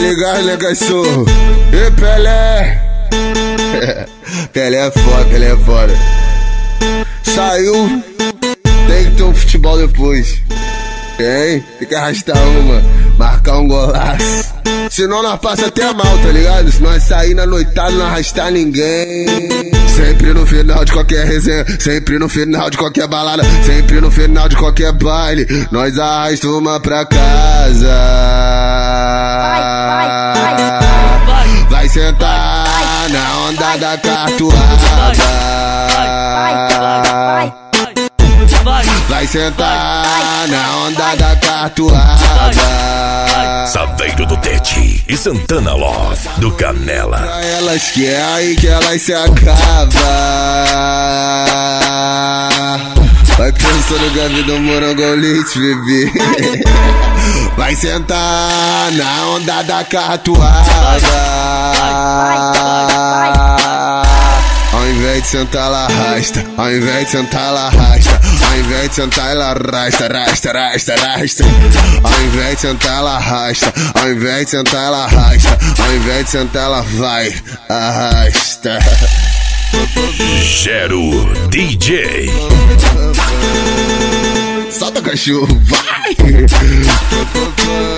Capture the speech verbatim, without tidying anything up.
ligado, né, cachorro? E Pelé? Pelé é foda, Pelé é foda. Saiu, tem que ter um futebol depois. Tem, tem que arrastar uma, marcar um golaço. Senão nós passa até mal, tá ligado? Se nós sair na noitada, não arrastar ninguém. Sempre no final de qualquer resenha, sempre no final de qualquer balada, sempre no final de qualquer baile, nós arrasta uma pra casa. Vai, vai, vai, vai. Vai sentar na onda da catuaba. Vai sentar na onda da catuaba. Saveiro do Tete e Santana Love do Canela. Pra elas que é aí que elas se acabam. Vai pensando que a vida morango é o leite, bebê. Vai sentar na onda da catuaba. Ao invés de sentar, ela arrasta. Ao invés de sentar, ela arrasta. Ao invés de sentar, ela arrasta, arrasta, arrasta, arrasta. Ao invés de sentar, ela arrasta. Ao invés de sentar, ela arrasta. Ao invés de sentar, ela vai, arrasta. Gero D J. Solta, cachorro, vai!